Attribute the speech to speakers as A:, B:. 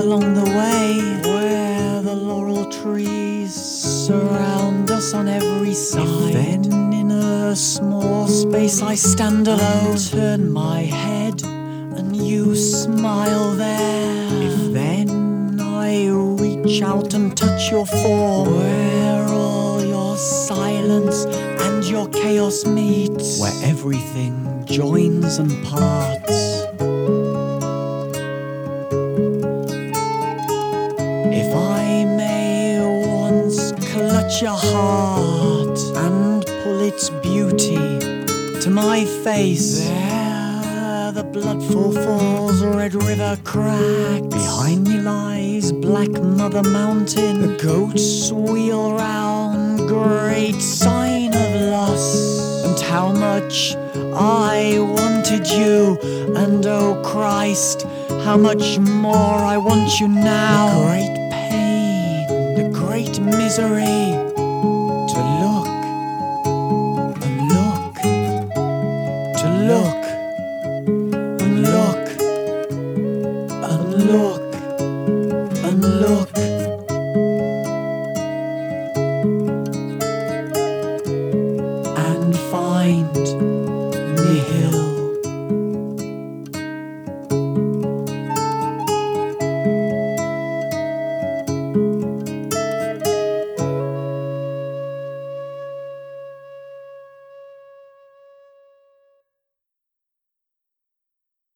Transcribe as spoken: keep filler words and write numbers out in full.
A: along the way, where the laurel trees surround us on every side. If then in a small space I stand alone, turn my head and you smile there. If then I reach out and touch your form, where all your silence and your chaos meets, where everything joins and parts. If I may once clutch your heart and pull its beauty to my face, there the bloodful falls, red river cracks. Behind me lies Black Mother Mountain. The goats wheel round, great sign of loss. And how much I wanted you, and oh Christ, how much more I want you now. The great pain, the great misery,